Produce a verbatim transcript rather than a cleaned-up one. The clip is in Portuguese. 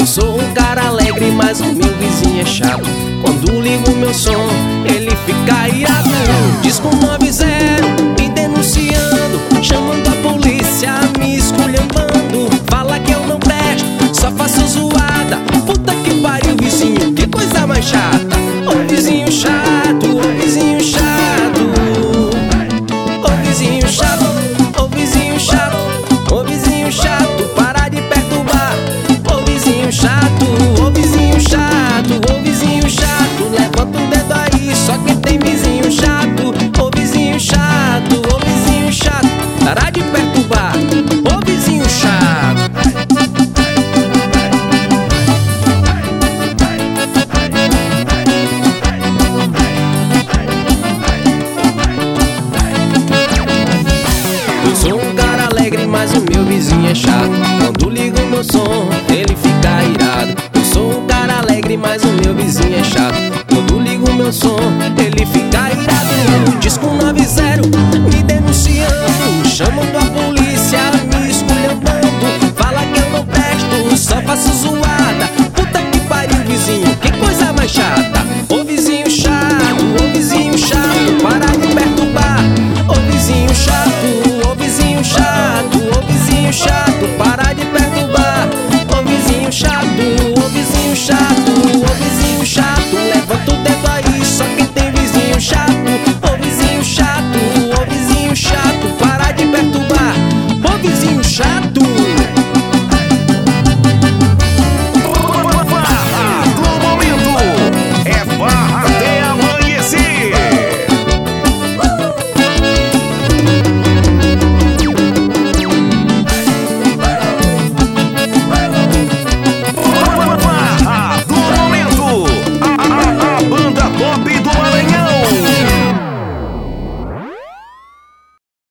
Eu sou um cara alegre, mas o meu vizinho é chato. Quando ligo meu som, ele fica irado. Disco nove zero, me denunciando, chamando a polícia, me esculhambando. Fala que eu não presto, só faço zoada. Puta que pariu, vizinho, que coisa mais chata. Ô vizinho chato, ô vizinho chato, ô vizinho chato, ô vizinho chato, ô vizinho chato, para de perturbar. Ô vizinho chato, ô vizinho chato, ô vizinho chato, levanta o dedo aí, só que tem vizinho chato. Ô vizinho chato, ô vizinho chato, para de perturbar. Ô vizinho chato. Eu sou um cara alegre, mas o meu vizinho é chato. Quando ligo meu som, ele fica irado. Eu sou um cara alegre, mas o meu vizinho é chato. Quando ligo meu som, ele fica irado. Disco nove zero.